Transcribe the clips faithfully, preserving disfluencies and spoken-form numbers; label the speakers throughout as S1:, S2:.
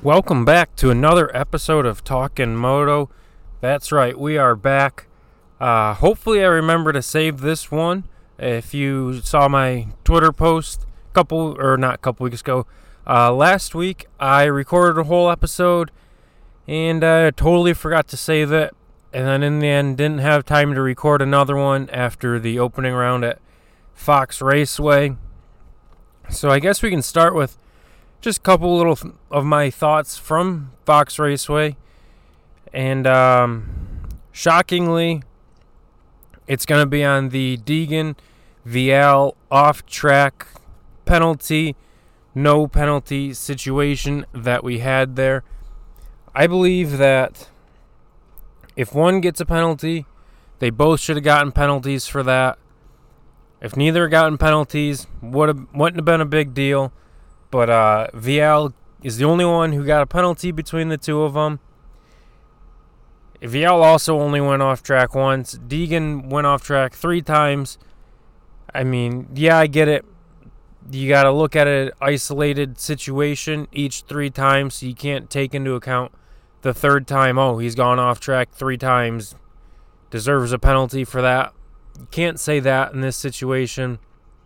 S1: Welcome back to another episode of Talkin' Moto. That's right, we are back. Uh, hopefully I remember to save this one. If you saw my Twitter post a couple, or not a couple weeks ago, uh, last week I recorded a whole episode and I uh, totally forgot to save it. And then in the end didn't have time to record another one after the opening round at Fox Raceway. So I guess we can start with just a couple little th- of my thoughts from Fox Raceway. And um, shockingly, it's going to be on the Deegan Vialle off-track penalty, no penalty situation that we had there. I believe that if one gets a penalty, they both should have gotten penalties for that. If neither gotten penalties, would have, wouldn't have been a big deal. But uh, Vialle is the only one who got a penalty between the two of them. Vialle also only went off track once. Deegan went off track three times. I mean, yeah, I get it. You got to look at an isolated situation each three times, so you can't take into account the third time, oh, he's gone off track three times, deserves a penalty for that. You can't say that in this situation,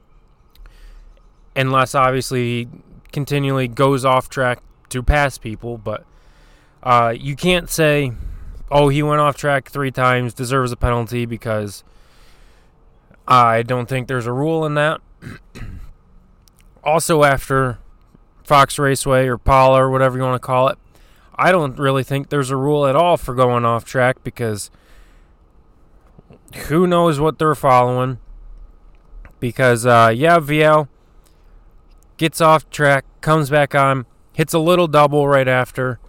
S1: unless obviously he continually goes off track to pass people. But uh, you can't say, oh, he went off track three times, deserves a penalty, because I don't think there's a rule in that. Also, after Fox Raceway or Paula or whatever you want to call it, I don't really think there's a rule at all for going off track, because who knows what they're following. Because, uh, yeah, Vialle gets off track, comes back on, hits a little double right after.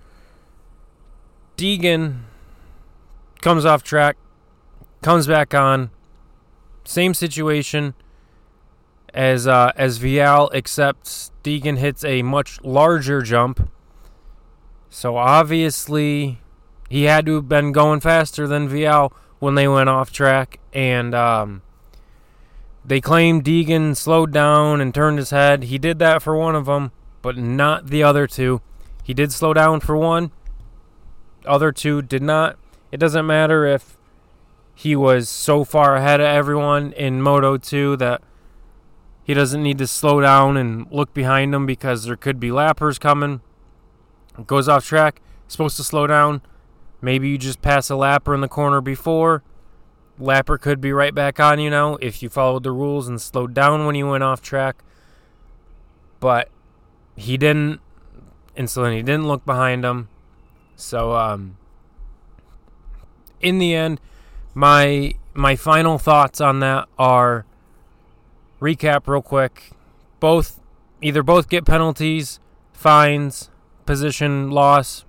S1: Deegan comes off track, comes back on. Same situation as uh, as Vialle, except Deegan hits a much larger jump. So obviously he had to have been going faster than Vialle when they went off track. And um, they claimed Deegan slowed down and turned his head. He did that for one of them, but not the other two. He did slow down for one. Other two did not. It doesn't matter if he was so far ahead of everyone in Moto two that he doesn't need to slow down and look behind him, because there could be lappers coming. Goes off track, supposed to slow down. Maybe you just pass a lapper in the corner before. Lapper could be right back on you now if you followed the rules and slowed down when you went off track. But he didn't, and so then he didn't look behind him. So um, in the end, my my final thoughts on that are, recap real quick. Both either both get penalties, fines, position loss,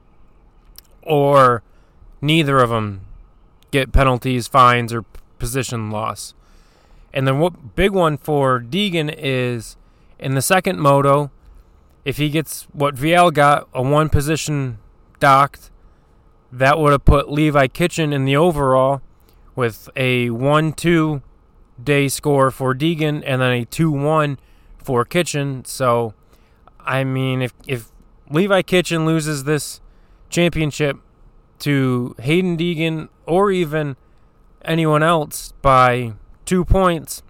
S1: or neither of them get penalties, fines, or position loss. And then what big one for Deegan is in the second moto, if he gets what Vialle got, a one position docked, that would have put Levi Kitchen in the overall with a one two day score for Deegan and then a two one for Kitchen. So, I mean, if if Levi Kitchen loses this championship to Hayden Deegan or even anyone else by two points,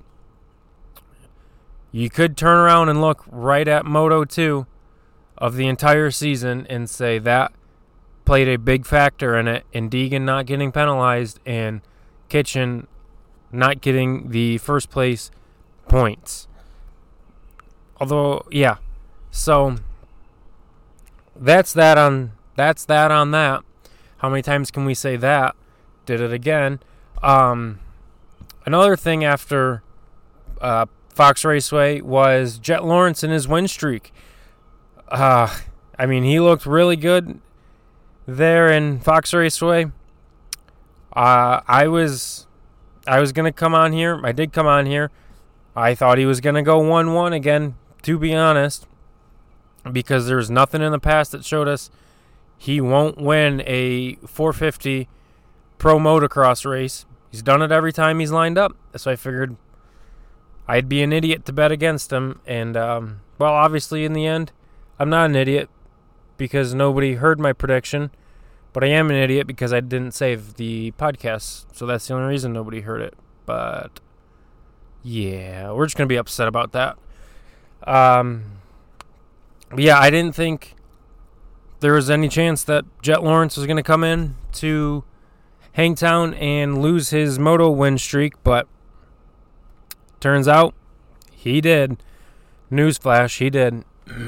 S1: you could turn around and look right at Moto two of the entire season and say that played a big factor in it, and Deegan not getting penalized and Kitchen not getting the first place points. Although, yeah, so that's that on that's that on that. How many times can we say that? Did it again. Um, another thing after uh, Fox Raceway was Jet Lawrence and his win streak. Uh, I mean, he looked really good there in Fox Raceway. Uh, I was I was gonna come on here. I did come on here. I thought he was gonna go one one again, to be honest, because there's nothing in the past that showed us he won't win a four fifty pro motocross race. He's done it every time he's lined up. So I figured I'd be an idiot to bet against him. And, um, well, obviously in the end, I'm not an idiot. because nobody heard my prediction, but I am an idiot because I didn't save the podcast, so that's the only reason nobody heard it. But yeah, we're just going to be upset about that. Um, but yeah, I didn't think there was any chance that Jet Lawrence was going to come in to Hangtown and lose his moto win streak, but turns out he did. Newsflash, he did.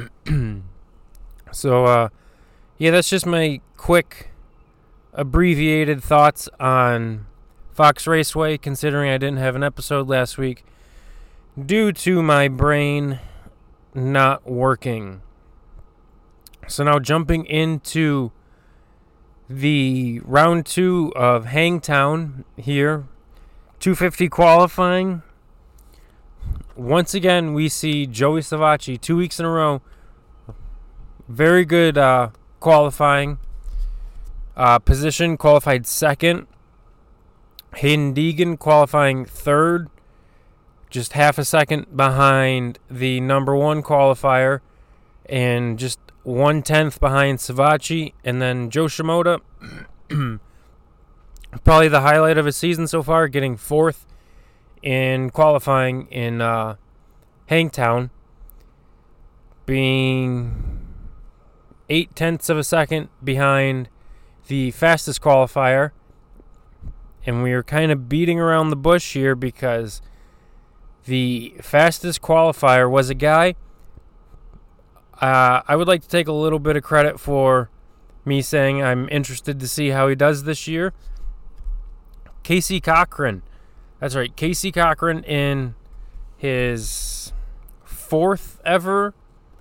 S1: So, uh, yeah, that's just my quick, abbreviated thoughts on Fox Raceway, considering I didn't have an episode last week due to my brain not working. So now jumping into the round two of Hangtown here, two fifty qualifying. Once again, we see Joey Savatgy two weeks in a row. Very good uh, qualifying uh, position, qualified second. Hayden Deegan qualifying third, just half a second behind the number one qualifier, and just one-tenth behind Savatgy. And then Joe Shimoda, probably the highlight of his season so far, getting fourth in qualifying in uh, Hangtown, being eight-tenths of a second behind the fastest qualifier. And we are kind of beating around the bush here because the fastest qualifier was a guy. Uh, I would like to take a little bit of credit for me saying I'm interested to see how he does this year. Casey Cochran. That's right, Casey Cochran in his fourth ever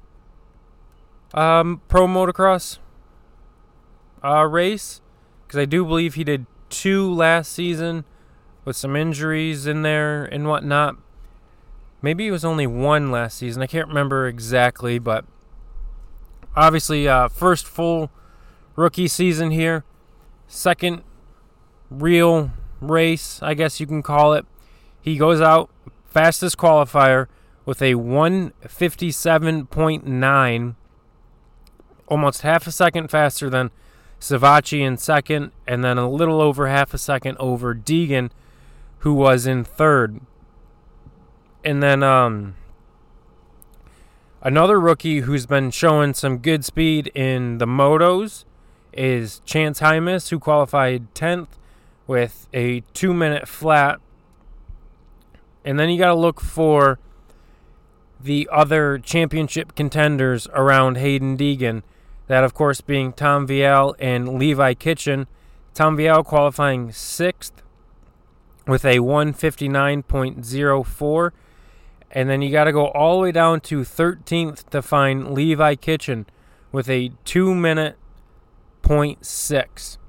S1: um, pro motocross uh, race. Because I do believe he did two last season with some injuries in there and whatnot. Maybe it was only one last season. I can't remember exactly, but obviously, uh, first full rookie season here. Second real race, I guess you can call it. He goes out, fastest qualifier, with a one fifty-seven point nine. Almost half a second faster than Savatgy in second, and then a little over half a second over Deegan, who was in third. And then um, another rookie who's been showing some good speed in the motos is Chance Hymas, who qualified tenth with a two-minute flat. And then you got to look for the other championship contenders around Hayden Deegan. That, of course, being Tom Vialle and Levi Kitchen. Tom Vialle qualifying sixth with a one fifty-nine point oh four. And then you got to go all the way down to thirteenth to find Levi Kitchen with a two-minute point six.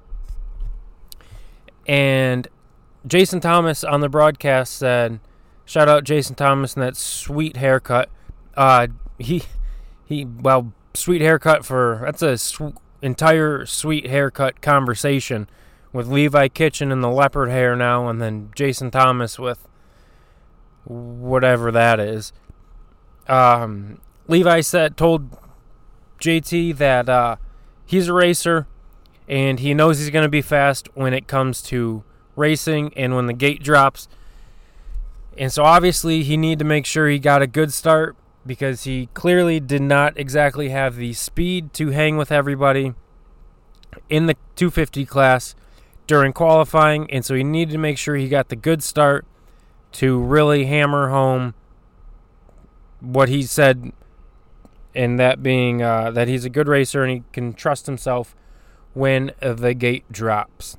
S1: And Jason Thomas on the broadcast said, shout out Jason Thomas and that sweet haircut. Uh, he, he, well, sweet haircut for, that's a sw- entire sweet haircut conversation with Levi Kitchen and the leopard hair now, and then Jason Thomas with whatever that is. Um, Levi said, told J T that uh, he's a racer and he knows he's going to be fast when it comes to racing and when the gate drops. And so obviously he needed to make sure he got a good start because he clearly did not exactly have the speed to hang with everybody in the two fifty class during qualifying. And so he needed to make sure he got the good start to really hammer home what he said, and that being uh, that he's a good racer and he can trust himself when the gate drops.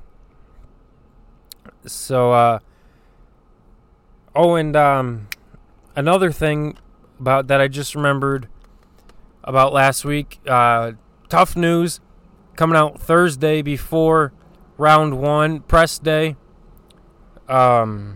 S1: So, uh, oh, and um, another thing about that I just remembered about last week, uh, tough news coming out Thursday before round one, press day. Um...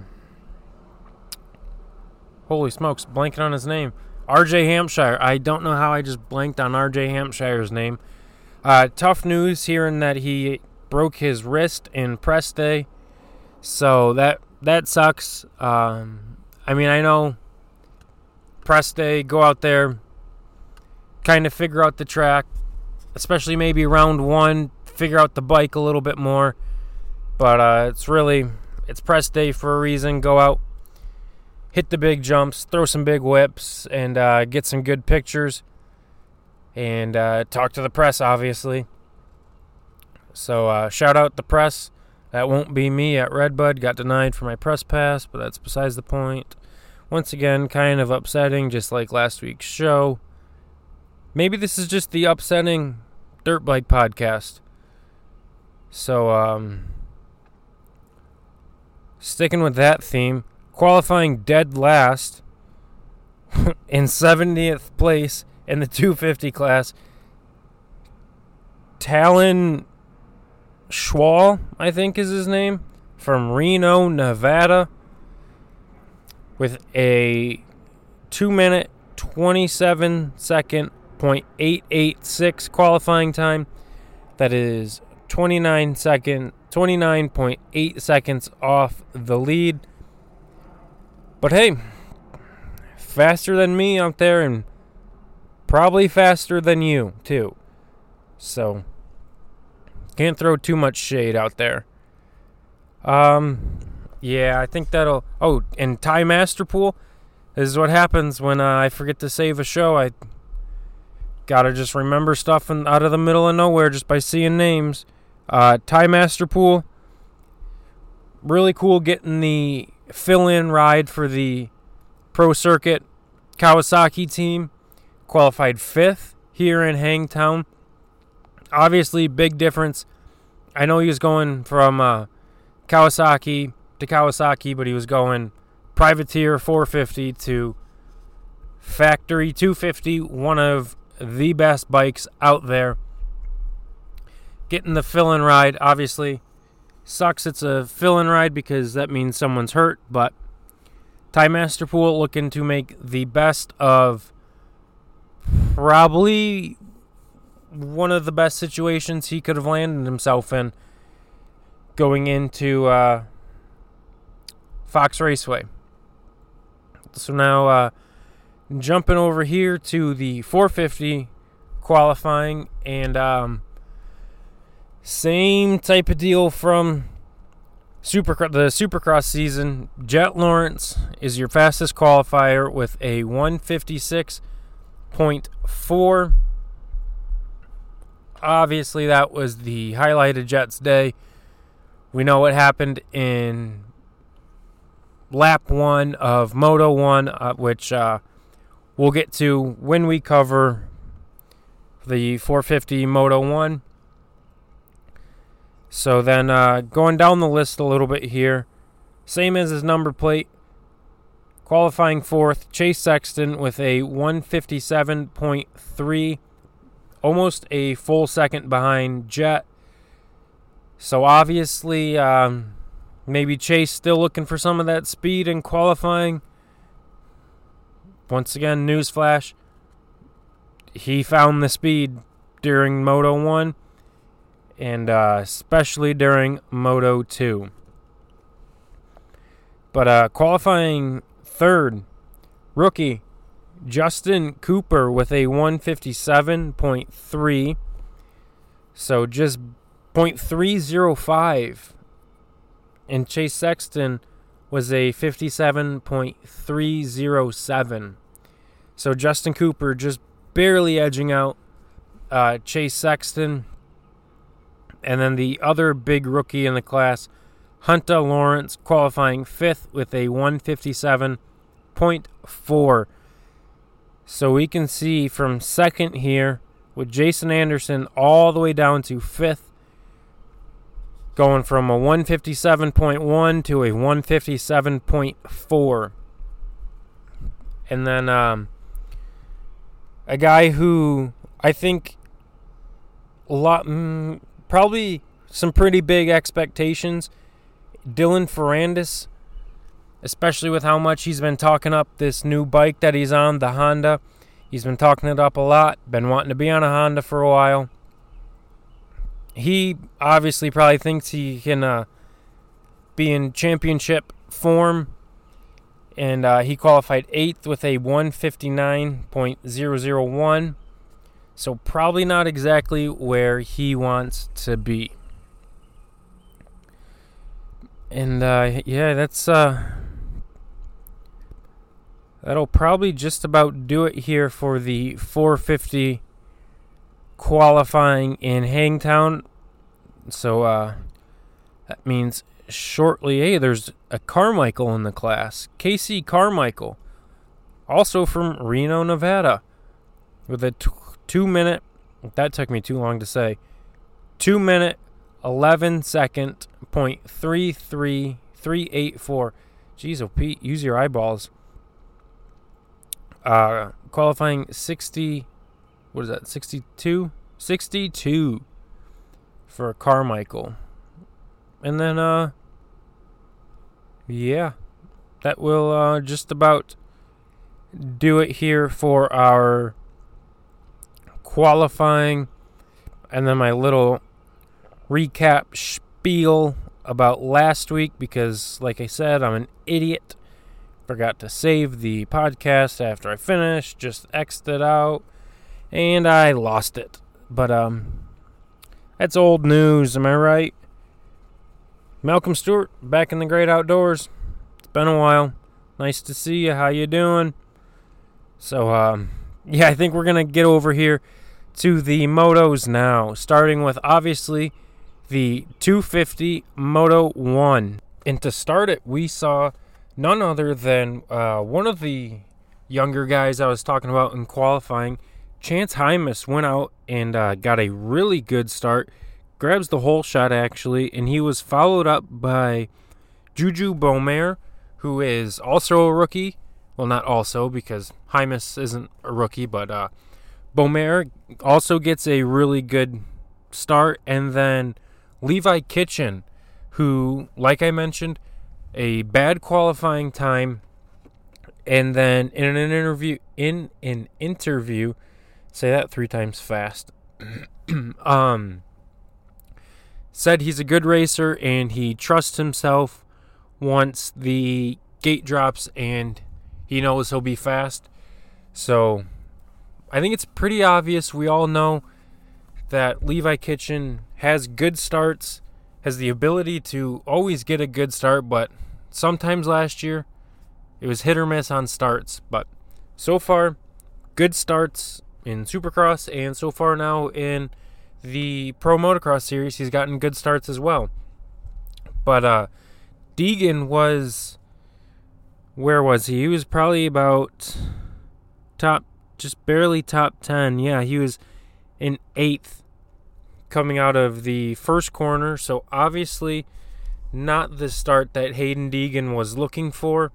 S1: Holy smokes, blanking on his name. R J Hampshire. I don't know how I just blanked on R J Hampshire's name. Uh, tough news hearing that he broke his wrist in press day. So that that sucks. Um, I mean, I know press day, go out there, kind of figure out the track, especially maybe round one, figure out the bike a little bit more. But uh, it's really, it's press day for a reason. Go out, hit the big jumps, throw some big whips, and uh, get some good pictures. And uh, talk to the press, obviously. So uh, shout out the press. That won't be me at Redbud. Got denied for my press pass, but that's besides the point. Once again, kind of upsetting, just like last week's show. Maybe this is just the upsetting dirt bike podcast. So, um, sticking with that theme, qualifying dead last in seventieth place in the two fifty class, Talon Schwal, I think is his name, from Reno, Nevada, with a two minute, twenty-seven second, point eight eight six qualifying time. That is twenty-nine second, twenty-nine point eight seconds off the lead. But hey, faster than me out there, and probably faster than you, too. So, can't throw too much shade out there. Um, yeah, I think that'll... Oh, and Ty Masterpool. This is what happens when uh, I forget to save a show. I gotta just remember stuff in, out of the middle of nowhere just by seeing names. Uh, Ty Masterpool. Really cool getting the fill-in ride for the Pro Circuit Kawasaki team. Qualified fifth here in Hangtown. Obviously, big difference. I know he was going from uh, Kawasaki to Kawasaki, but he was going Privateer four fifty to Factory two fifty, one of the best bikes out there. Getting the fill-in ride, obviously, sucks it's a fill-in ride because that means someone's hurt, but Ty Masterpool looking to make the best of probably one of the best situations he could have landed himself in going into uh, Fox Raceway. So now uh, jumping over here to the four fifty qualifying, and um, same type of deal from Supercross, the Supercross season. Jet Lawrence is your fastest qualifier with a one fifty-six point four. Obviously, that was the highlight of Jet's day. We know what happened in lap one of Moto one, uh, which uh, we'll get to when we cover the four fifty Moto one. So then uh, going down the list a little bit here, same as his number plate. Qualifying fourth, Chase Sexton with a one fifty-seven point three. Almost a full second behind Jet. So obviously, um, maybe Chase still looking for some of that speed in qualifying. Once again, newsflash. He found the speed during Moto one. And uh, especially during Moto two. But uh, qualifying third, rookie Justin Cooper with a one fifty-seven point three. So just point three oh five. And Chase Sexton was a fifty-seven point three oh seven. So Justin Cooper just barely edging out uh, Chase Sexton. And then the other big rookie in the class, Hunter Lawrence, qualifying fifth with a one fifty-seven point four. So we can see from second here with Jason Anderson all the way down to fifth, going from a one fifty-seven point one to a one fifty-seven point four. And then um, a guy who I think a lot... Mm, probably some pretty big expectations. Dylan Ferrandis, especially with how much he's been talking up this new bike that he's on, the Honda. He's been talking it up a lot. Been wanting to be on a Honda for a while. He obviously probably thinks he can uh, be in championship form. And uh, he qualified eighth with a one fifty-nine point oh oh one. So probably not exactly where he wants to be. And uh, yeah, that's uh, that'll probably just about do it here for the four fifty qualifying in Hangtown. So uh, that means shortly, hey, there's a Carmichael in the class. Casey Carmichael, also from Reno, Nevada, with a t- two minute, that took me too long to say, two minute, eleven second, point three three three eight four. Jeez, oh Pete, use your eyeballs. Uh, qualifying sixty, what is that, sixty-two? sixty-two for Carmichael. And then, uh, yeah, that will uh, just about do it here for our qualifying. And then my little recap spiel about last week, because, like I said, I'm an idiot. Forgot to save the podcast after I finished, just X'd it out, and I lost it. But, um, that's old news, am I right? Malcolm Stewart, back in the great outdoors. It's been a while. Nice to see you. How you doing? So, um, yeah, I think we're going to get over here to the motos now, starting with, obviously, the two fifty Moto one. And to start it, we saw none other than uh, one of the younger guys I was talking about in qualifying. Chance Hymas went out and uh, got a really good start. Grabs the whole shot, actually, and he was followed up by Juju Beaumer, who is also a rookie. Well, not also, because Hymas isn't a rookie, but uh, Beaumer also gets a really good start. And then Levi Kitchen, who, like I mentioned, a bad qualifying time, and then in an interview, in an interview, say that three times fast, um, said he's a good racer and he trusts himself once the gate drops and he knows he'll be fast. So I think it's pretty obvious. We all know that Levi Kitchen has good starts, has the ability to always get a good start, but sometimes last year it was hit or miss on starts. But so far, good starts in Supercross, and so far now in the Pro Motocross Series, he's gotten good starts as well. But uh, Deegan was, where was he? He was probably about top, just barely top ten. Yeah, he was in eighth coming out of the first corner. So obviously not the start that Hayden Deegan was looking for.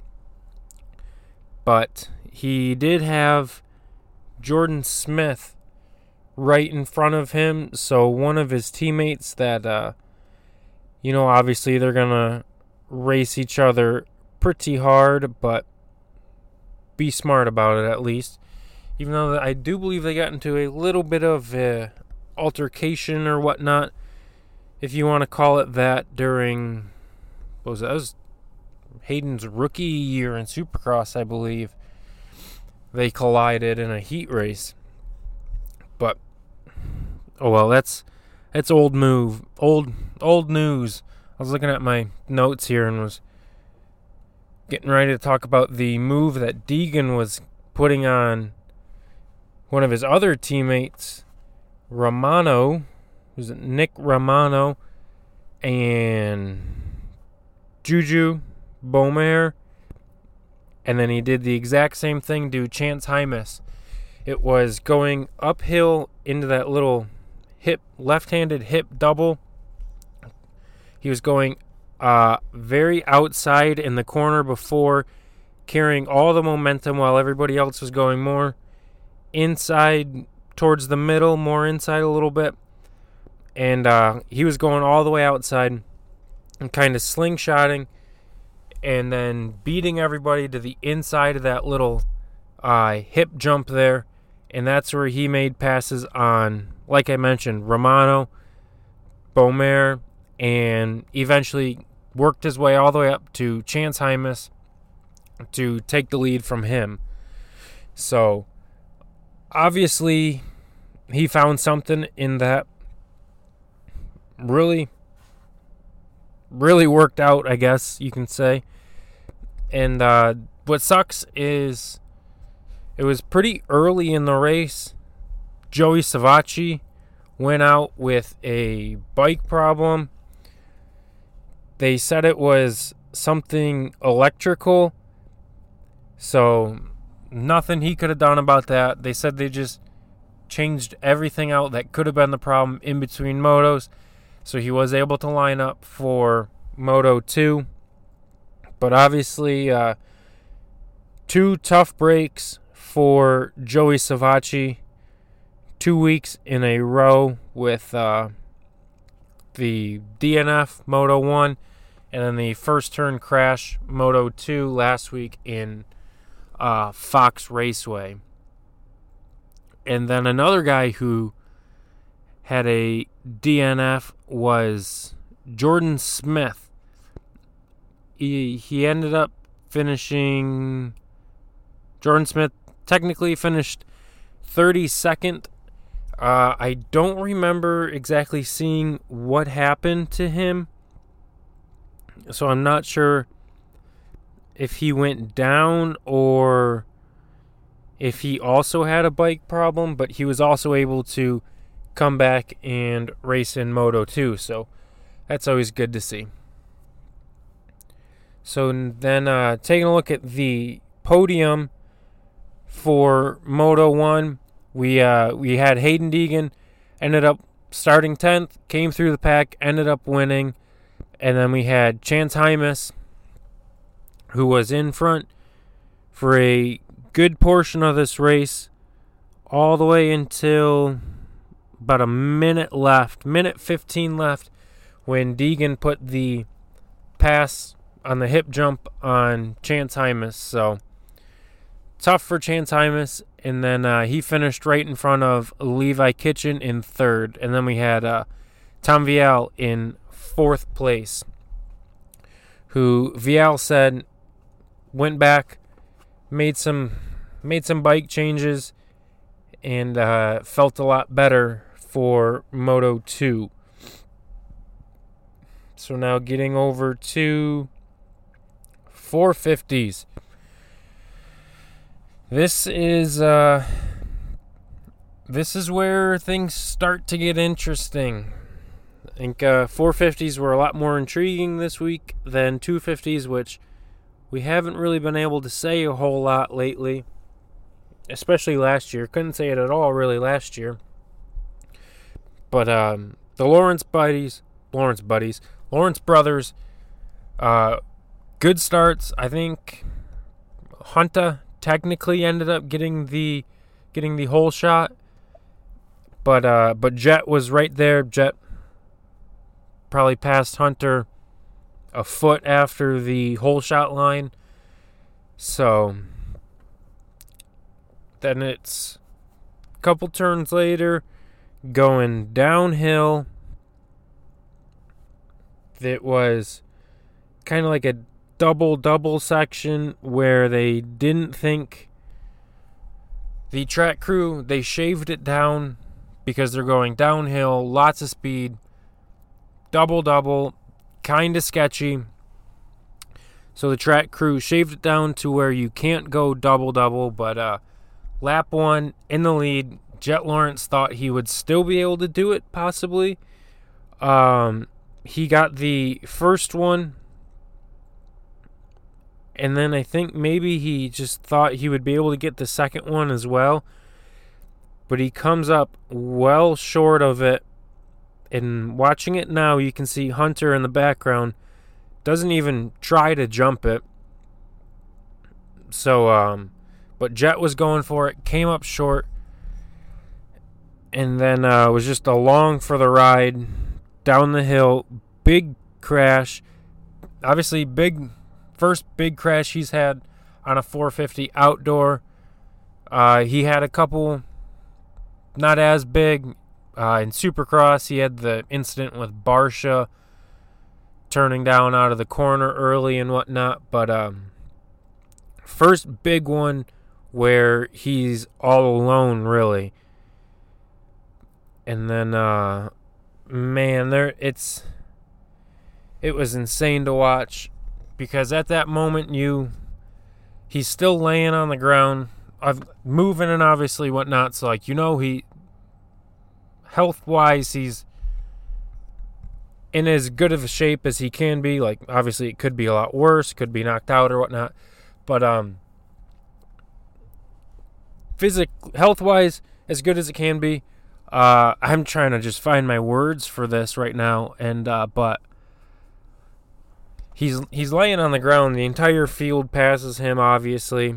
S1: But he did have Jordan Smith right in front of him. So one of his teammates that, uh, you know, obviously they're going to race each other pretty hard, but be smart about it at least. Even though I do believe they got into a little bit of uh, altercation or whatnot, if you want to call it that, during, what was that? That was Hayden's rookie year in Supercross, I believe. They collided in a heat race. But, oh well, that's that's old move, old old news. I was looking at my notes here and was getting ready to talk about the move that Deegan was putting on one of his other teammates, Romano. Was it Nick Romano and Juju Beaumer? And then he did the exact same thing to Chance Hymas. It was going uphill into that little hip, left-handed hip double. He was going uh, very outside in the corner before, carrying all the momentum while everybody else was going more inside towards the middle, more inside a little bit. And uh, he was going all the way outside and kind of slingshotting and then beating everybody to the inside of that little uh, hip jump there. And that's where he made passes on, like I mentioned, Romano, Beaumer, and eventually worked his way all the way up to Chance Hymas to take the lead from him. So, obviously, he found something in that really, really worked out, I guess you can say. And uh, what sucks is it was pretty early in the race. Joey Savatgy went out with a bike problem. They said it was something electrical, so nothing he could have done about that. They said they just changed everything out that could have been the problem in between motos, so he was able to line up for Moto two. But obviously, uh, two tough breaks for Joey Savatgy. Two weeks in a row with uh, the D N F Moto one, and then the first turn crash Moto two last week in uh, Fox Raceway. And then another guy who had a D N F was Jordan Smith. He, he ended up finishing... Jordan Smith technically finished thirty-second. Uh, I don't remember exactly seeing what happened to him, so I'm not sure if he went down or if he also had a bike problem, but he was also able to come back and race in Moto two, so that's always good to see. So then uh, taking a look at the podium for Moto one, we uh, we had Hayden Deegan, ended up starting tenth, came through the pack, ended up winning. And then we had Chance Hymas, who was in front for a good portion of this race, all the way until about a minute left, minute fifteen left, when Deegan put the pass on the hip jump on Chance Hymas. So tough for Chance Hymas. And then uh, he finished right in front of Levi Kitchen in third. And then we had uh, Tom Vial in fourth place, who Vial said went back, made some made some bike changes, and uh, felt a lot better for Moto two. So now getting over to four fifties. This is uh, this is where things start to get interesting. I think uh, four fifties were a lot more intriguing this week than two fifties, which we haven't really been able to say a whole lot lately, especially last year. Couldn't say it at all really last year. But um, the Lawrence buddies, Lawrence buddies, Lawrence brothers, uh, good starts. I think Hunter technically ended up getting the getting the whole shot, but uh, but Jet was right there. Jet probably passed Hunter a foot after the whole shot line. So then it's a couple turns later, going downhill. It was kind of like a double-double section where they didn't think the track crew, they shaved it down because they're going downhill, lots of speed, double-double, kind of sketchy. So the track crew shaved it down to where you can't go double-double, but uh, lap one in the lead, Jet Lawrence thought he would still be able to do it, possibly. Um, he got the first one, and then I think maybe he just thought he would be able to get the second one as well. But he comes up well short of it. And watching it now, you can see Hunter in the background doesn't even try to jump it. So, um, but Jet was going for it, came up short, and then uh, was just along for the ride down the hill. Big crash. Obviously, big first big crash he's had on a four fifty outdoor. Uh, he had a couple not as big. Uh, in Supercross, he had the incident with Barsha turning down out of the corner early and whatnot. But um, first big one where he's all alone, really. And then, uh, man, there it's it was insane to watch, because at that moment you he's still laying on the ground, I've moving and obviously whatnot. So like, you know, he health wise he's in as good of a shape as he can be. Like, obviously it could be a lot worse, could be knocked out or whatnot, but um physic health wise as good as it can be. uh I'm trying to just find my words for this right now, and uh but he's he's laying on the ground, the entire field passes him obviously,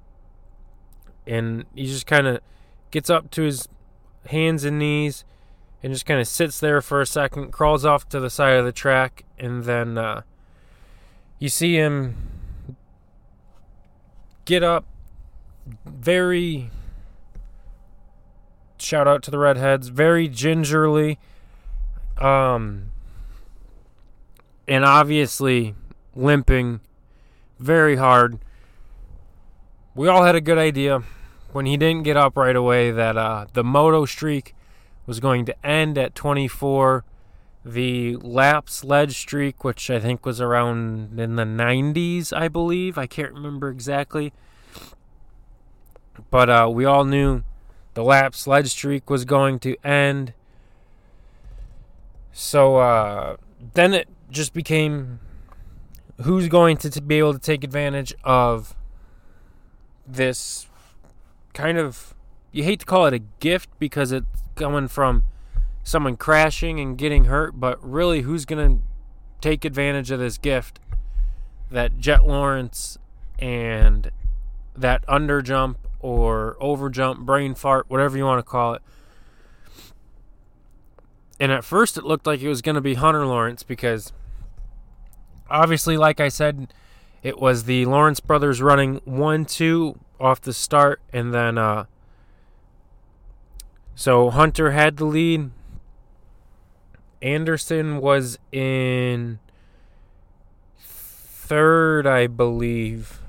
S1: and he just kind of gets up to his hands and knees and just kind of sits there for a second, crawls off to the side of the track, and then uh, you see him get up very, shout out to the Redheads, very gingerly, um, and obviously limping very hard. We all had a good idea when he didn't get up right away that uh, the moto streak was going to end at twenty-four. The lap sledge streak, which I think was around in the nineties, I believe. I can't remember exactly. But uh, we all knew the lap sledge streak was going to end. So uh, then it just became who's going to t- be able to take advantage of this kind of, you hate to call it a gift because it's coming from someone crashing and getting hurt, but really who's going to take advantage of this gift that Jet Lawrence and that underjump or overjump, brain fart, whatever you want to call it. And at first it looked like it was going to be Hunter Lawrence, because obviously, like I said, it was the Lawrence brothers running one two off the start, and then uh, so Hunter had the lead. Anderson was in third, I believe.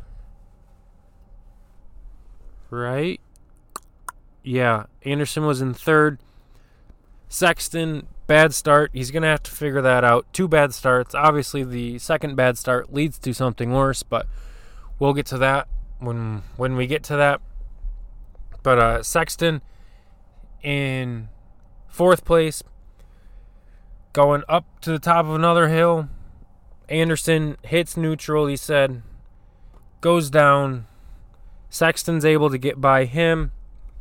S1: Right? Yeah, Anderson was in third. Sexton, bad start. He's going to have to figure that out. Two bad starts. Obviously, the second bad start leads to something worse, but we'll get to that when when we get to that. But uh, Sexton in fourth place, going up to the top of another hill. Anderson hits neutral, he said, goes down. Sexton's able to get by him.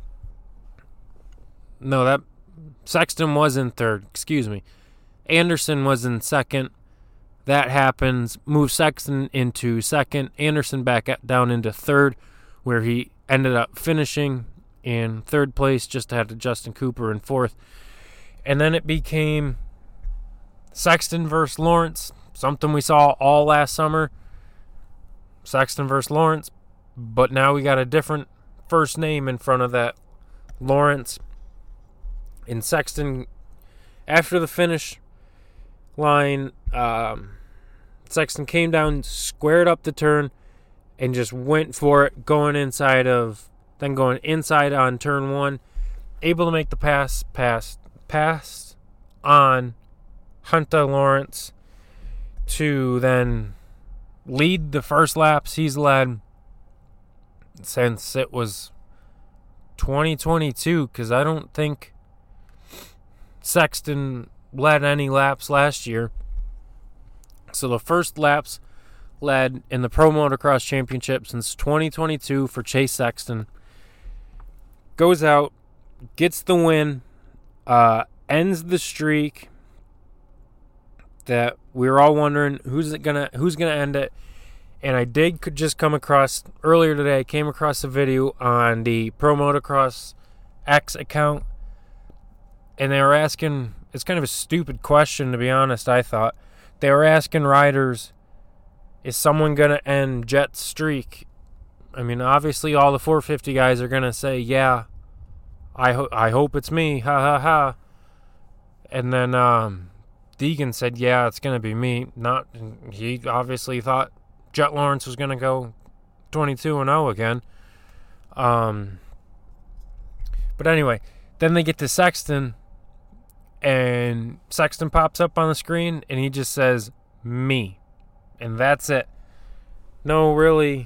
S1: No, that Sexton was in third. Excuse me. Anderson was in second. That happens. Moves Sexton into second. Anderson back at, down into third, where he ended up finishing in third place, just ahead of Justin Cooper in fourth. And then it became Sexton versus Lawrence, something we saw all last summer. Sexton versus Lawrence, but now we got a different first name in front of that, Lawrence. And Sexton, after the finish line, um, Sexton came down, squared up the turn, and just went for it, going inside of, then going inside on turn one, able to make the pass, pass, pass on Hunter Lawrence to then lead the first laps he's led since it was twenty twenty-two, because I don't think Sexton led any laps last year. So the first laps led in the Pro Motocross Championship since twenty twenty-two for Chase Sexton. Goes out, gets the win, uh, ends the streak that we were all wondering who's it gonna who's gonna end it. And I did could just come across earlier today. I came across a video on the Pro Motocross X account, and they were asking, it's kind of a stupid question to be honest, I thought. They were asking riders, is someone going to end Jet's streak? I mean, obviously all the four fifty guys are going to say, yeah, I, ho- I hope it's me, ha ha ha. And then um, Deegan said, yeah, it's going to be me. Not, he obviously thought Jet Lawrence was going to go twenty-two and oh again. Um, but anyway, then they get to Sexton, and Sexton pops up on the screen, and he just says, me. And that's it. No really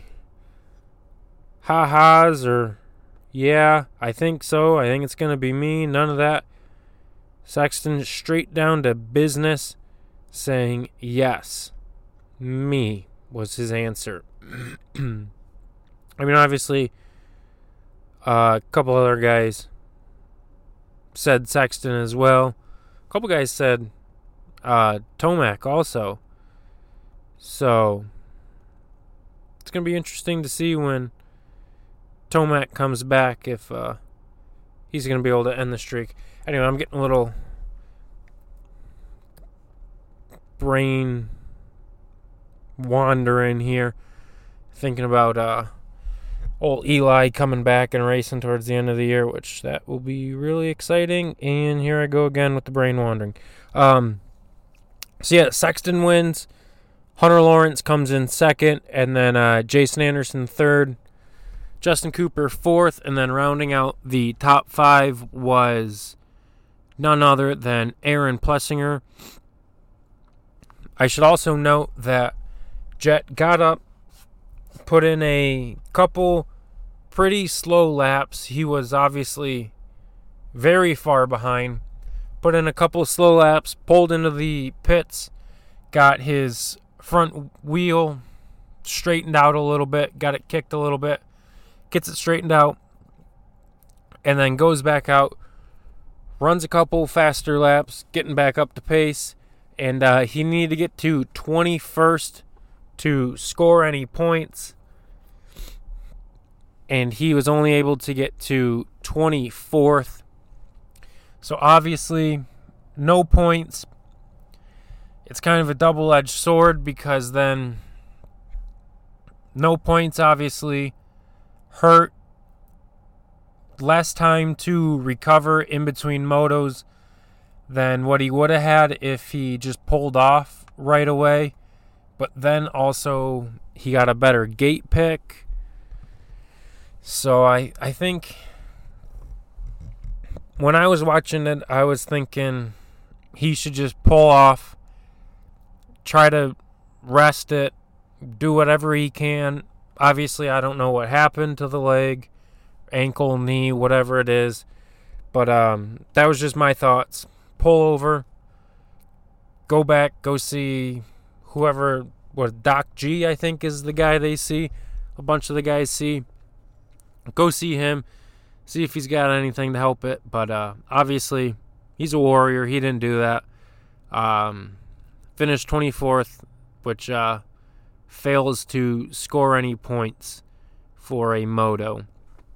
S1: ha-has or, yeah, I think so. I think it's going to be me. None of that. Sexton straight down to business, saying, yes, me was his answer. I mean, obviously, uh, a couple other guys said Sexton as well. A couple guys said uh, Tomac also. So, it's going to be interesting to see when Tomac comes back if uh, he's going to be able to end the streak. Anyway, I'm getting a little brain wandering here, thinking about uh, old Eli coming back and racing towards the end of the year, which that will be really exciting. And here I go again with the brain wandering. Um, so yeah, Sexton wins. Hunter Lawrence comes in second, and then uh, Jason Anderson third. Justin Cooper fourth, and then rounding out the top five was none other than Aaron Plessinger. I should also note that Jet got up, put in a couple pretty slow laps. He was obviously very far behind. Put in a couple slow laps, pulled into the pits, got his front wheel straightened out a little bit, got it kicked a little bit, gets it straightened out, and then goes back out, runs a couple faster laps, getting back up to pace, and uh, he needed to get to twenty-first to score any points, and he was only able to get to twenty-fourth. So obviously, no points. It's kind of a double-edged sword because then no points obviously hurt. Less time to recover in between motos than what he would have had if he just pulled off right away. But then also he got a better gate pick. So I, I think when I was watching it, I was thinking he should just pull off, try to rest it, do whatever he can. Obviously, I don't know what happened to the leg, ankle, knee, whatever it is. But um, that was just my thoughts. Pull over, go back, go see whoever, what, Doc G, I think, is the guy they see. A bunch of the guys see. Go see him, see if he's got anything to help it. But uh, obviously, he's a warrior. He didn't do that. Um, finished twenty-fourth, which uh, fails to score any points for a moto.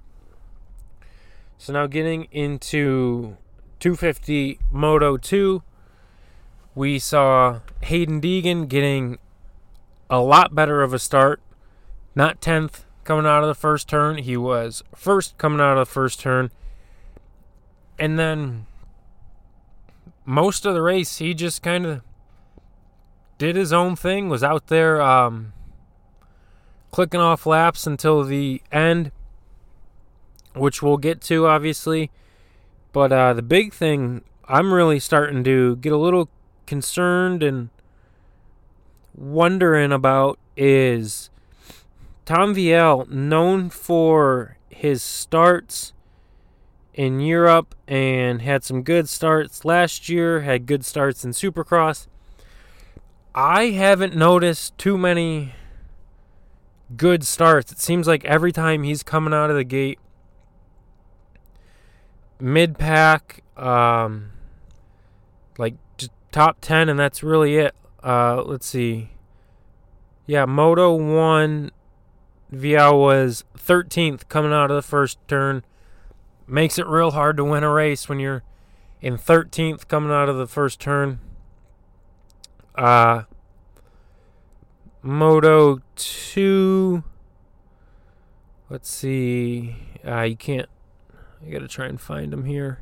S1: So now getting into two fifty Moto two, we saw Hayden Deegan getting a lot better of a start. Not tenth coming out of the first turn. He was first coming out of the first turn. And then most of the race, he just kind of did his own thing, was out there um, clicking off laps until the end, which we'll get to, obviously. But uh, the big thing, I'm really starting to get a little concerned and wondering about is Tom Viel, known for his starts in Europe and had some good starts last year, had good starts in Supercross. I haven't noticed too many good starts. It seems like every time he's coming out of the gate, mid-pack, um, like just top ten, and that's really it. Uh, let's see. Yeah, Moto one, Viel was thirteenth coming out of the first turn. Makes it real hard to win a race when you're in thirteenth coming out of the first turn. Uh, Moto two, let's see. Uh, you can't. I gotta try and find them here.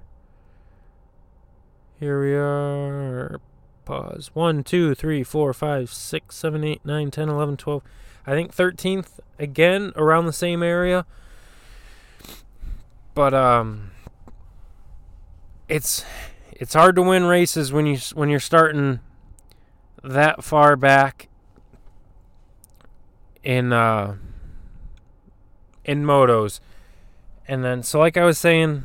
S1: Here we are. Pause. one, two, three, four, five, six, seven, eight, nine, ten, eleven, twelve. I think thirteenth again, around the same area. But um, it's it's hard to win races when you when you're starting that far back in uh, in motos. And then, so like I was saying,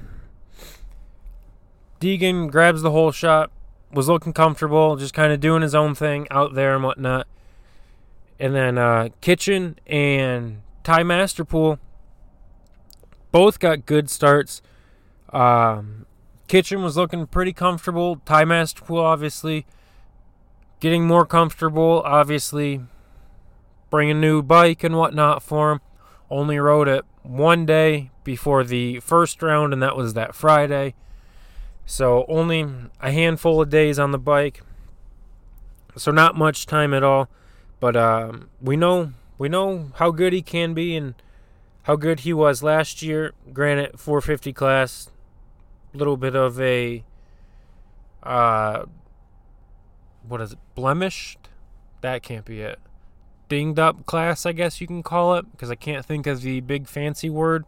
S1: Deegan grabs the whole shot, was looking comfortable, just kind of doing his own thing out there and whatnot. And then uh, Kitchen and Ty Masterpool both got good starts. Um, Kitchen was looking pretty comfortable. Ty Masterpool, obviously, getting more comfortable. Obviously, bring a new bike and whatnot for him. Only rode it one day before the first round, and that was that Friday. So only a handful of days on the bike. So not much time at all. But um, we know we know how good he can be and how good he was last year. Granted, four fifty class, a little bit of a, uh, what is it, blemished? That can't be it. Dinged up class, I guess you can call it, because I can't think of the big fancy word.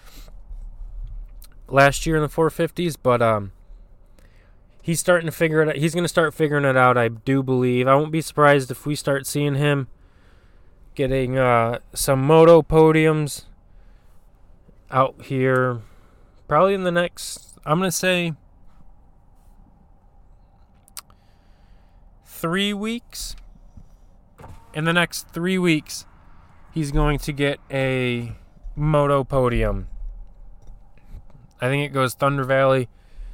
S1: Last year in the four fifties, but um, he's starting to figure it out. He's going to start figuring it out, I do believe. I won't be surprised if we start seeing him getting uh, some moto podiums out here probably in the next, I'm going to say, three weeks. In the next three weeks, he's going to get a moto podium. I think it goes Thunder Valley,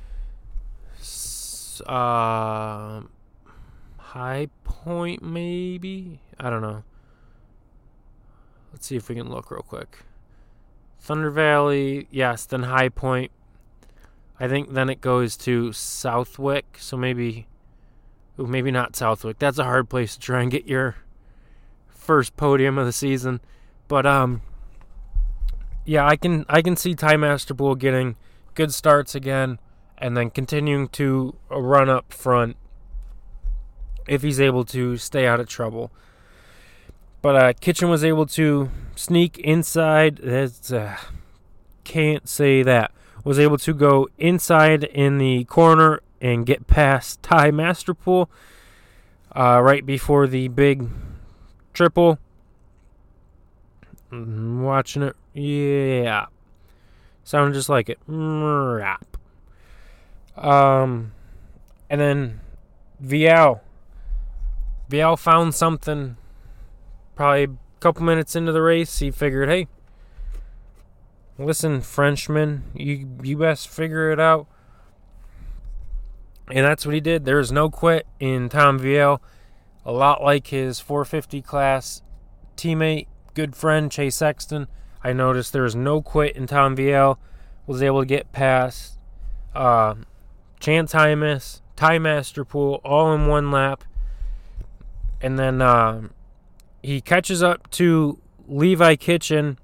S1: uh, High Point, maybe? I don't know. Let's see if we can look real quick. Thunder Valley, yes, then High Point. I think then it goes to Southwick, so maybe, ooh, maybe not Southwick. That's a hard place to try and get your first podium of the season. But, um, yeah, I can I can see Ty Masterpool getting good starts again and then continuing to run up front if he's able to stay out of trouble. But uh, Kitchen was able to sneak inside. That's, uh, can't say that. Was able to go inside in the corner and get past Ty Masterpool uh, right before the big triple. I'm watching it. Yeah. Sounded just like it. Rap. Um, and then Vial. Vial found something probably a couple minutes into the race. He figured, hey, listen, Frenchman, you, you best figure it out. And that's what he did. There was no quit in Tom Vial. A lot like his four fifty class teammate, good friend, Chase Sexton. I noticed there was no quit in Tom Vial. Was able to get past uh, Chance Hymas, Ty Masterpool, all in one lap. And then uh, he catches up to Levi Kitchen.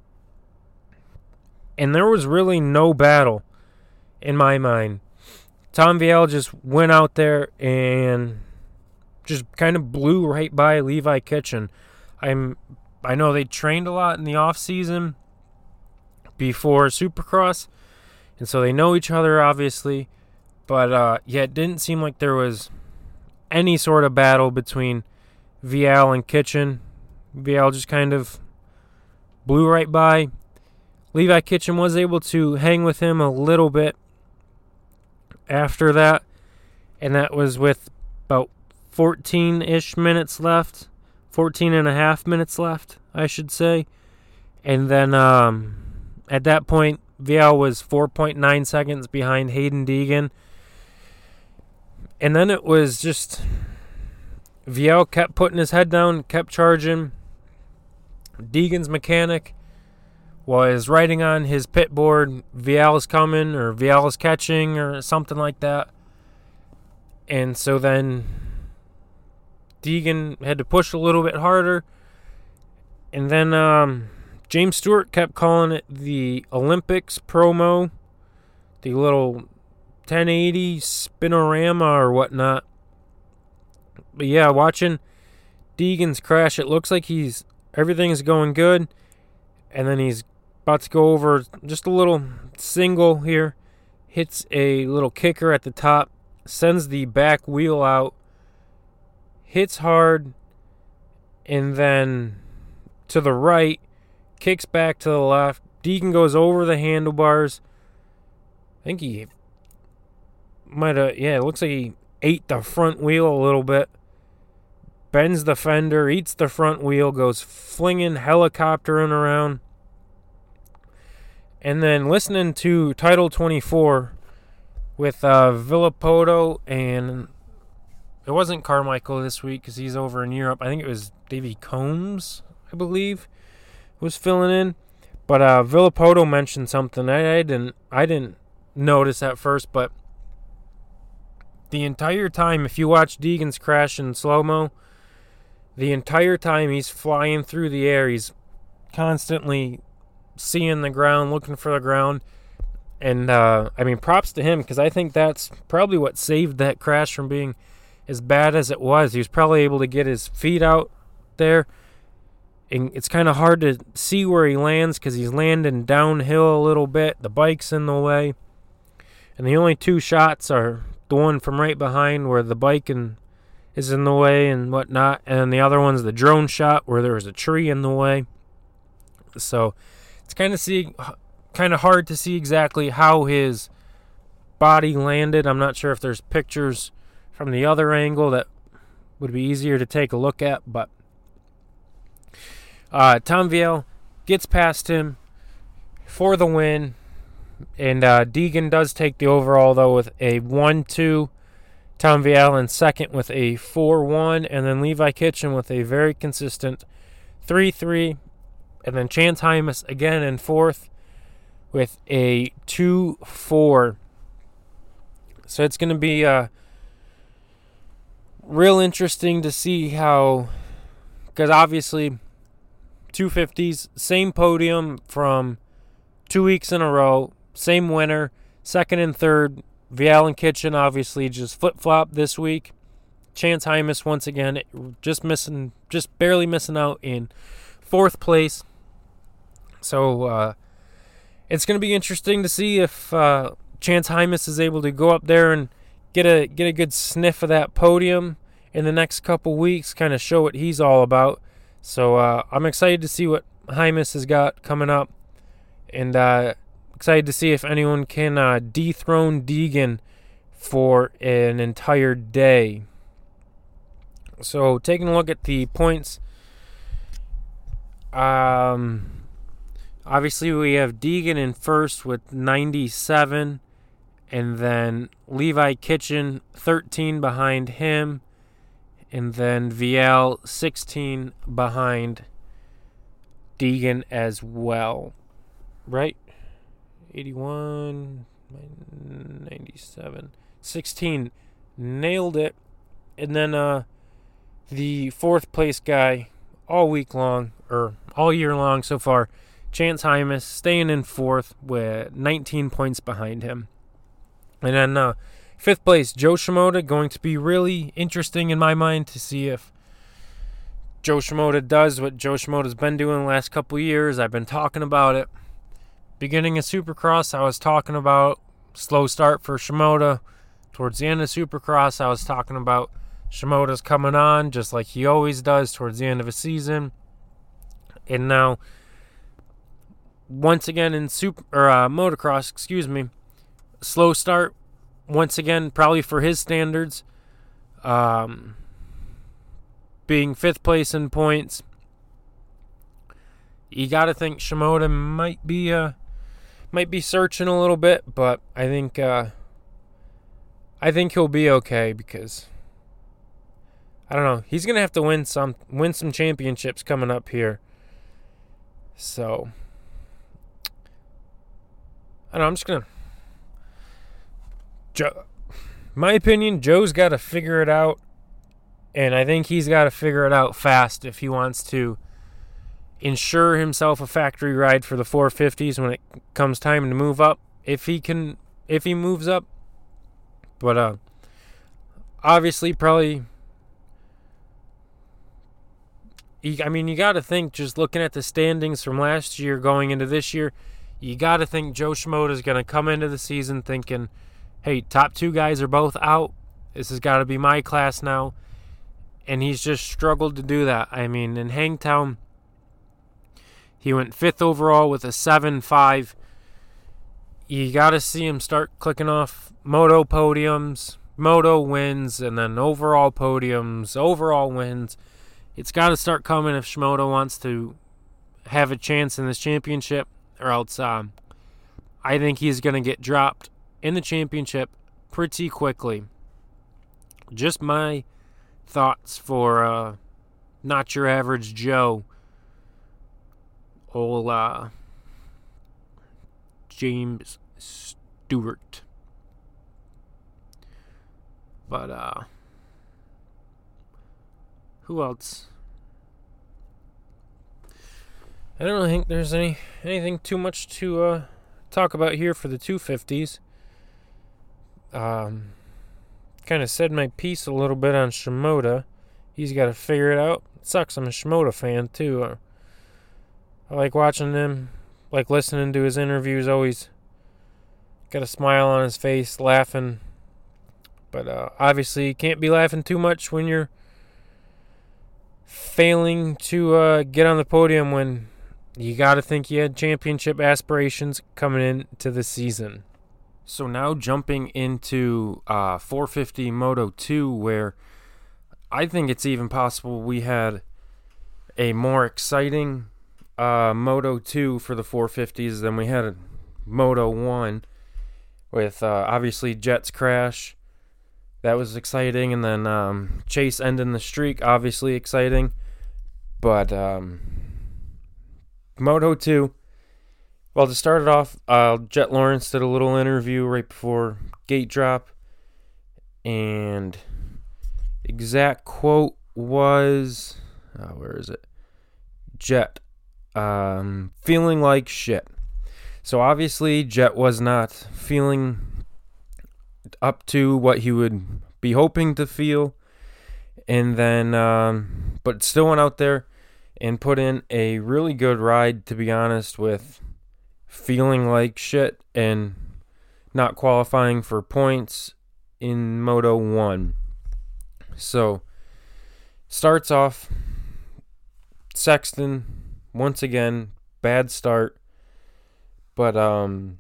S1: And there was really no battle in my mind. Tom Vial just went out there and just kind of blew right by Levi Kitchen. I'm, I know they trained a lot in the off season before Supercross, and so they know each other, obviously. But uh, yeah, it didn't seem like there was any sort of battle between Vial and Kitchen. Vial just kind of blew right by. Levi Kitchen was able to hang with him a little bit after that, and that was with about fourteen-ish minutes left, fourteen and a half minutes left, I should say. And then um, at that point, Vial was four point nine seconds behind Hayden Deegan. And then it was just, Vial kept putting his head down, kept charging. Deegan's mechanic was writing on his pit board, Vial's coming, or Vial's catching, or something like that. And so then Deegan had to push a little bit harder. And then um, James Stewart kept calling it the Olympics promo, the little ten eighty spinorama or whatnot. But yeah, watching Deegan's crash, it looks like he's everything's going good. And then he's about to go over just a little single here. hits a little kicker at the top, sends the back wheel out, hits hard, and then to the right, kicks back to the left. Deegan goes over the handlebars. I think he might have, yeah, it looks like he ate the front wheel a little bit. Bends the fender, eats the front wheel, goes flinging, helicoptering around. And then listening to Title twenty-four with uh, Villopoto, and it wasn't Carmichael this week because he's over in Europe. I think it was Davey Combs, I believe, was filling in. But uh, Villopoto mentioned something I, I didn't I didn't notice at first, but the entire time, if you watch Deegan's crash in slow-mo, the entire time he's flying through the air, he's constantly seeing the ground, looking for the ground. And, uh, I mean, props to him, because I think that's probably what saved that crash from being as bad as it was. He was probably able to get his feet out there. And it's kind of hard to see where he lands because he's landing downhill a little bit. The bike's in the way. And the only two shots are the one from right behind where the bike and is in the way and whatnot, and the other one's the drone shot where there was a tree in the way. So it's kind of see, kind of hard to see exactly how his body landed. I'm not sure if there's pictures from the other angle that would be easier to take a look at, but uh, Tom Vialle gets past him for the win, and uh, Deegan does take the overall though with a one two. Tom Vialle in second with a four one, and then Levi Kitchen with a very consistent three three, and then Chance Hymas again in fourth with a two four. So it's going to be uh, real interesting to see how, because obviously two fifties, same podium from two weeks in a row, same winner, second and third. Vialle and Kitchen obviously just flip-flop this week. Chance Hymas once again just missing, just barely missing out in fourth place. So uh, it's going to be interesting to see if uh, Chance Hymas is able to go up there and get a get a good sniff of that podium in the next couple weeks, kind of show what he's all about. So uh, I'm excited to see what Hymas has got coming up, and uh, excited to see if anyone can uh, dethrone Deegan for an entire day. So taking a look at the points, um, obviously we have Deegan in first with ninety-seven, and then Levi Kitchen thirteen behind him, and then Vialle sixteen behind Deegan as well, right? eighty-one, ninety-seven, sixteen, nailed it. And then uh, the fourth place guy all week long, or all year long so far, Chance Hymas, staying in fourth with nineteen points behind him. And then uh, fifth place, Joe Shimoda, going to be really interesting in my mind to see if Joe Shimoda does what Joe Shimoda's been doing the last couple years. I've been talking about it. Beginning of Supercross, I was talking about slow start for Shimoda. Towards the end of Supercross, I was talking about Shimoda's coming on, just like he always does towards the end of a season. And now, once again in super or uh, motocross, excuse me, slow start. Once again, probably for his standards, um, being fifth place in points. You got to think Shimoda might be uh, might be searching a little bit, but I think uh, I think he'll be okay because I don't know. He's gonna have to win some win some championships coming up here. So I don't know. I'm just gonna. Joe, my opinion, Joe's got to figure it out, and I think he's got to figure it out fast if he wants to ensure himself a factory ride for the four fifties when it comes time to move up. If he can, if he moves up, but uh, obviously probably. I mean, you got to think, just looking at the standings from last year going into this year, you got to think Joe Shimoda is going to come into the season thinking, hey, top two guys are both out. This has got to be my class now. And he's just struggled to do that. I mean, in Hangtown, he went fifth overall with a seven five. You got to see him start clicking off moto podiums, moto wins, and then overall podiums, overall wins. It's got to start coming if Shimoda wants to have a chance in this championship, or else um, I think he's going to get dropped in the championship pretty quickly. Just my thoughts for uh, not your average Joe. Old uh, James Stewart. But, uh, who else? I don't think there's any anything too much to uh, talk about here for the two fifties. Um, kind of said my piece a little bit on Shimoda. He's got to figure it out. It sucks. I'm a Shimoda fan too. Uh, I like watching him, like listening to his interviews. Always got a smile on his face, laughing. But uh, obviously, you can't be laughing too much when you're failing to uh, get on the podium when you got to think you had championship aspirations coming into the season. So now jumping into uh, four fifty Moto two, where I think it's even possible we had a more exciting uh, Moto two for the four fifties than we had a Moto one, with uh, obviously Jet's crash. That was exciting, and then um, Chase ending the streak, obviously exciting. But um, Moto two, well, to start it off, uh, Jet Lawrence did a little interview right before gate drop, and exact quote was, oh, where is it? Jet, um, feeling like shit. So obviously Jet was not feeling up to what he would be hoping to feel, and then um, but still went out there and put in a really good ride, to be honest, with feeling like shit and not qualifying for points in Moto one. So starts off Sexton once again, bad start, but um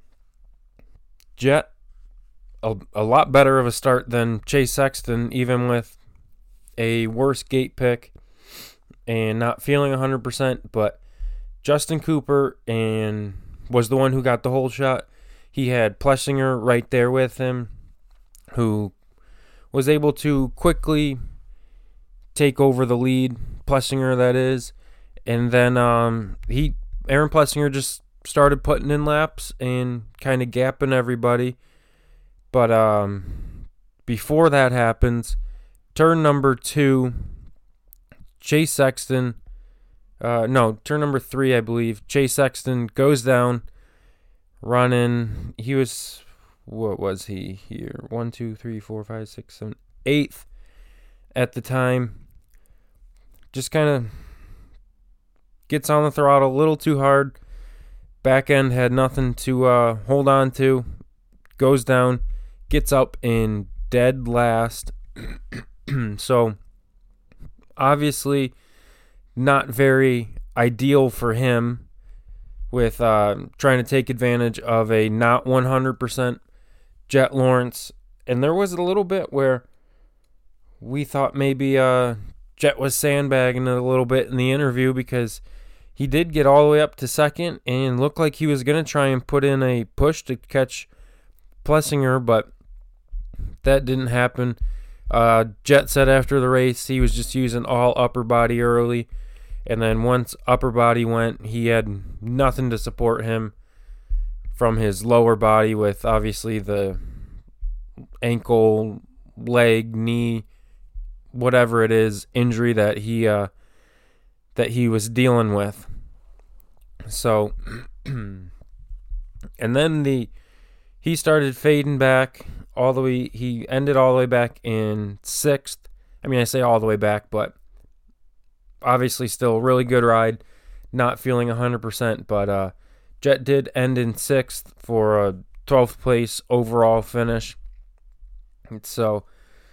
S1: Jet A, a lot better of a start than Chase Sexton, even with a worse gate pick and not feeling one hundred percent. But Justin Cooper and was the one who got the whole shot. He had Plessinger right there with him, who was able to quickly take over the lead. Plessinger, that is. And then um, he Aaron Plessinger just started putting in laps and kind of gapping everybody. But um, before that happens, turn number two, Chase Sexton, uh, no, turn number three, I believe, Chase Sexton goes down, running. He was, what was he here? One, two, three, four, five, six, seven, eighth at the time. Just kind of gets on the throttle a little too hard. Back end had nothing to uh, hold on to. Goes down. Gets up in dead last. So, obviously, not very ideal for him with uh, trying to take advantage of a not one hundred percent Jet Lawrence. And there was a little bit where we thought maybe uh, Jet was sandbagging it a little bit in the interview, because he did get all the way up to second and looked like he was going to try and put in a push to catch Plessinger, but that didn't happen. Uh, Jet said after the race he was just using all upper body early, and then once upper body went, he had nothing to support him from his lower body, with obviously the ankle, leg, knee, whatever it is, injury that he uh, that he was dealing with. So, and then the he started fading back all the way. He ended all the way back in sixth. I mean, I say all the way back, but obviously still a really good ride. Not feeling one hundred percent, but uh, Jet did end in sixth for a twelfth place overall finish. So,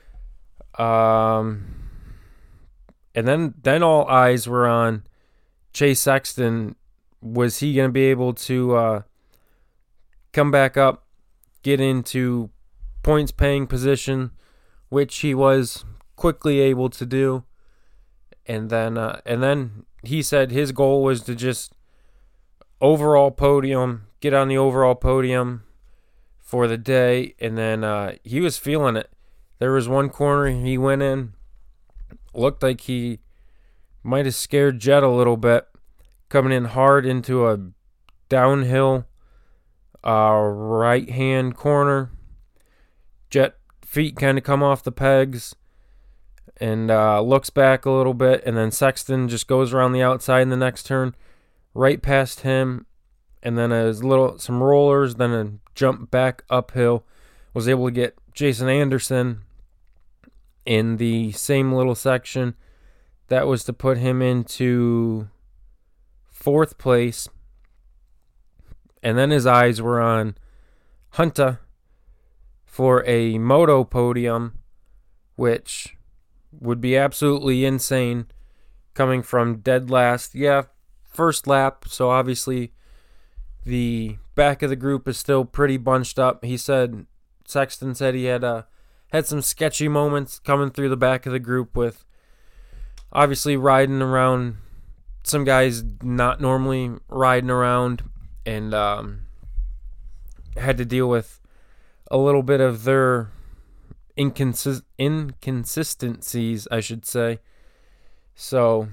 S1: um, and then then all eyes were on Chase Sexton. Was he going to be able to uh, come back up, get into points paying position, which he was quickly able to do. And then uh, and then he said his goal was to just overall podium, get on the overall podium for the day. And then uh, he was feeling it. There was one corner he went in, looked like he might have scared Jet a little bit, coming in hard into a downhill uh, right-hand corner. Jet feet kind of come off the pegs and uh, looks back a little bit, and then Sexton just goes around the outside in the next turn, right past him, and then a little some rollers, then a jump back uphill. Was able to get Jason Anderson in the same little section. That was to put him into fourth place. And then his eyes were on Hunter for a moto podium, which would be absolutely insane coming from dead last. Yeah, first lap, so obviously the back of the group is still pretty bunched up. He said, Sexton said he had uh, had some sketchy moments coming through the back of the group with obviously riding around some guys not normally riding around, and um, had to deal with a little bit of their inconsist- inconsistencies, I should say. So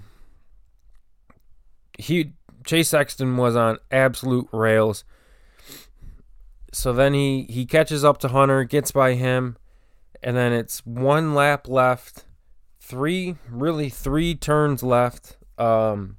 S1: he Chase Sexton was on absolute rails. So then he, he catches up to Hunter, gets by him, and then it's one lap left. Three, really three turns left. Um,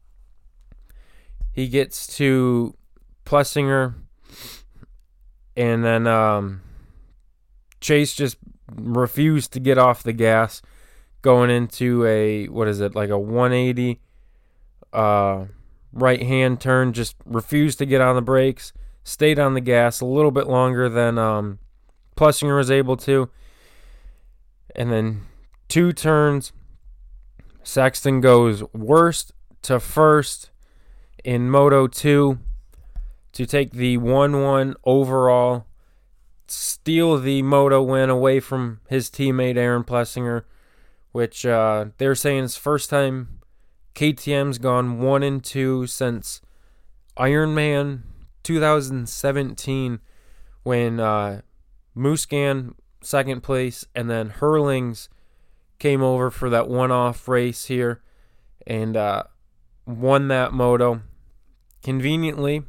S1: he gets to Plessinger, and then um, Chase just refused to get off the gas, going into a, what is it, like a one eighty uh, right-hand turn, just refused to get on the brakes, stayed on the gas a little bit longer than um, Plessinger was able to, and then two turns, Sexton goes worst to first in Moto two to take the one one overall, steal the Moto win away from his teammate Aaron Plessinger, which uh, they're saying is first time K T M's gone one and two since Ironman twenty seventeen, when uh, Musquin second place, and then Hurlings came over for that one-off race here and uh, won that moto. Conveniently,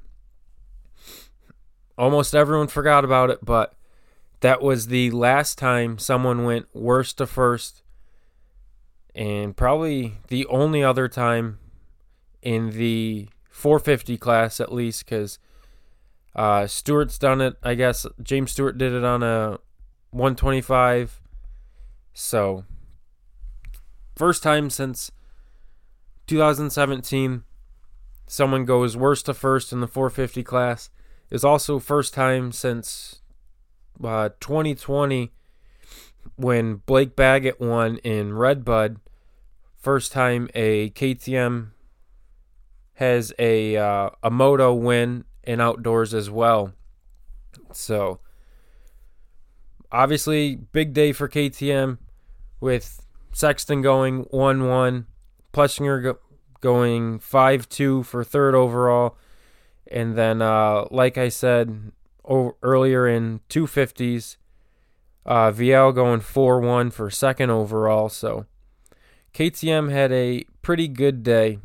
S1: almost everyone forgot about it, but that was the last time someone went worst to first, and probably the only other time in the four fifty class, at least, because uh, Stewart's done it, I guess. James Stewart did it on a one twenty-five. So, first time since two thousand seventeen someone goes worst to first in the four fifty class. It's also first time since uh, twenty twenty when Blake Baggett won in Redbud. First time a K T M has a uh, a moto win in outdoors as well. So, obviously, big day for K T M with Sexton going one one, Plessinger go- going five two for third overall, and then, uh, like I said o- earlier in two fifties, uh, Viel going four one for second overall. So, K T M had a pretty good day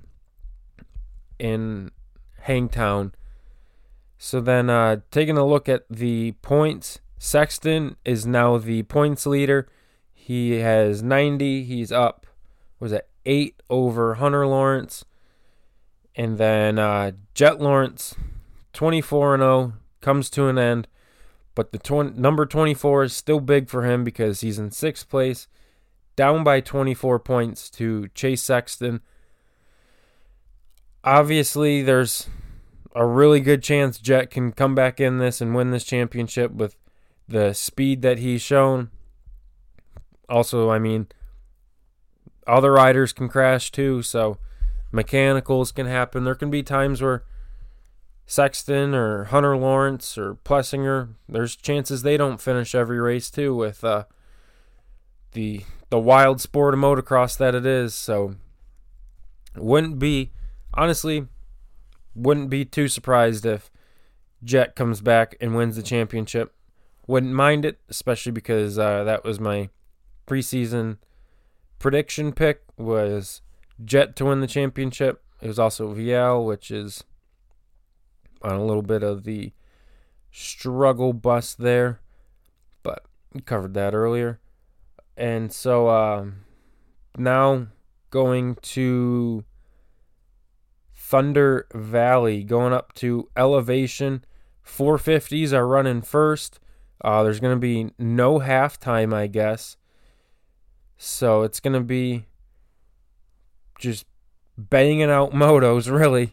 S1: in Hangtown. So then, uh, taking a look at the points, Sexton is now the points leader. He has ninety. He's up, was it eight over Hunter Lawrence. And then uh, Jet Lawrence, twenty-four and oh, comes to an end. But the tw- number twenty-four is still big for him because he's in sixth place, down by twenty-four points to Chase Sexton. Obviously, there's a really good chance Jet can come back in this and win this championship with the speed that he's shown. Also, I mean, other riders can crash too, so mechanicals can happen. There can be times where Sexton or Hunter Lawrence or Plessinger, there's chances they don't finish every race too with uh, the the wild sport of motocross that it is. So wouldn't be, honestly, wouldn't be too surprised if Jet comes back and wins the championship. Wouldn't mind it, especially because uh, that was my preseason prediction pick, was Jet to win the championship. It was also Vialle, which is on a little bit of the struggle bus there, but we covered that earlier. And so uh, now going to Thunder Valley, going up to elevation. four fifties are running first. Uh, there's going to be no halftime, I guess. So it's going to be just banging out motos, really.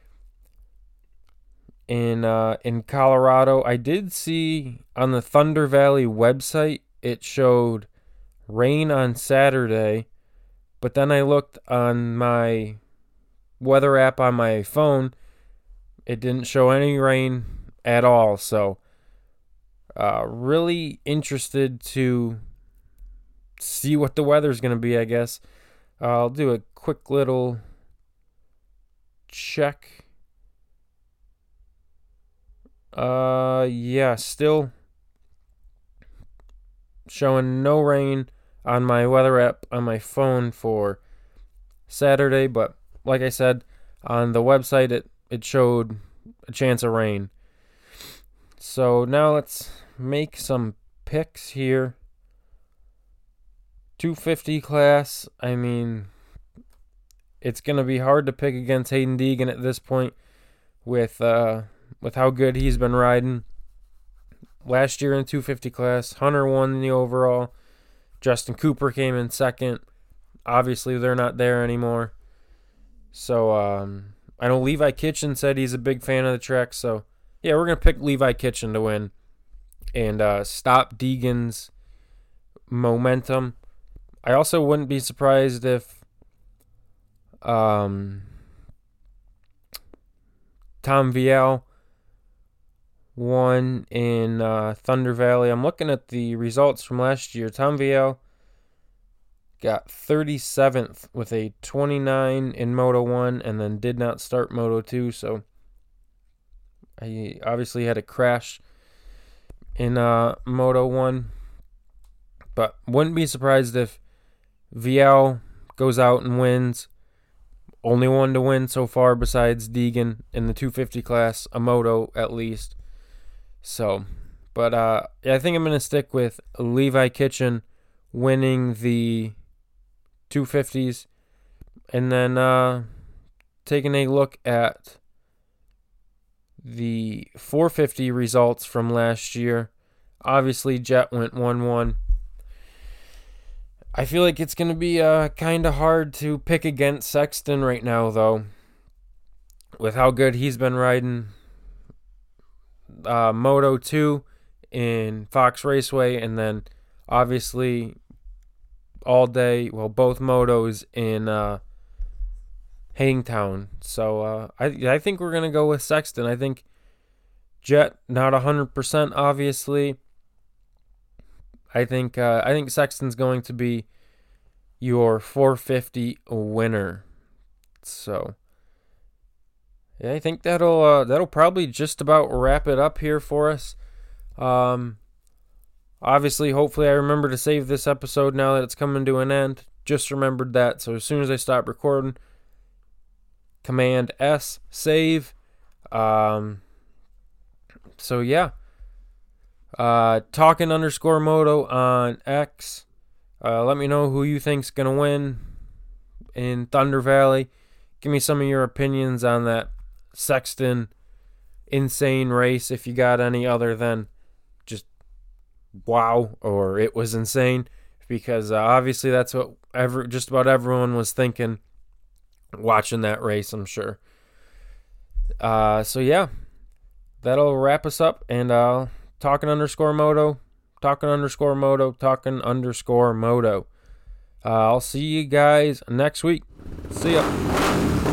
S1: In uh, in Colorado, I did see on the Thunder Valley website, it showed rain on Saturday. But then I looked on my weather app on my phone. It didn't show any rain at all. So uh, really interested to see what the weather's going to be, I guess. Uh, I'll do a quick little check. Uh, yeah, still showing no rain on my weather app on my phone for Saturday, but like I said, on the website it, it showed a chance of rain. So now let's make some picks here. two fifty class, I mean, it's going to be hard to pick against Hayden Deegan at this point with uh, with how good he's been riding. Last year in two fifty class, Hunter won the overall. Justin Cooper came in second. Obviously, they're not there anymore. So, um, I know Levi Kitchen said he's a big fan of the track. So, yeah, we're going to pick Levi Kitchen to win and uh, stop Deegan's momentum. I also wouldn't be surprised if um, Tom Vialle won in uh, Thunder Valley. I'm looking at the results from last year. Tom Vialle got thirty-seventh with a twenty-nine in Moto one and then did not start Moto two. So he obviously had a crash in uh, Moto one. But wouldn't be surprised if Vialle goes out and wins. Only one to win so far besides Deegan in the two fifty class, a moto at least. So, but uh, yeah, I think I'm going to stick with Levi Kitchen winning the two fifties. And then uh, taking a look at the four fifty results from last year. Obviously, Jet went one one. I feel like it's going to be uh, kind of hard to pick against Sexton right now, though, with how good he's been riding uh, Moto two in Fox Raceway, and then obviously all day, well, both motos in uh, Hangtown. So uh, I I think we're going to go with Sexton. I think Jet, not one hundred percent, obviously. I think uh, I think Sexton's going to be your four fifty winner. So yeah, I think that'll uh, that'll probably just about wrap it up here for us. Um, obviously, hopefully, I remember to save this episode now that it's coming to an end. Just remembered that, so as soon as I stop recording, Command S, save. Um, so yeah. Uh, talking underscore moto on X. Uh, let me know who you think's gonna win in Thunder Valley. Give me some of your opinions on that Sexton insane race, if you got any other than just wow or it was insane, because uh, obviously that's what ever just about everyone was thinking watching that race, I'm sure. Uh, so yeah, that'll wrap us up. And uh, talking underscore moto, talking underscore moto, talking underscore moto. Uh, I'll see you guys next week. See ya.